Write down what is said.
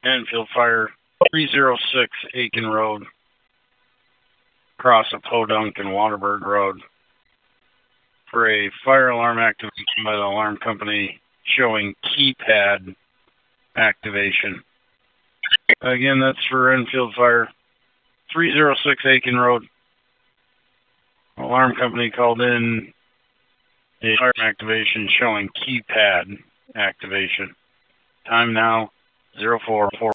Enfield Fire, 306 Aiken Road, across of Podunk and Waterberg Road, for a fire alarm activation by the alarm company showing keypad activation. Again, that's for Enfield Fire, 306 Aiken Road. Alarm company called in a fire activation showing keypad activation. Time now, 04:04.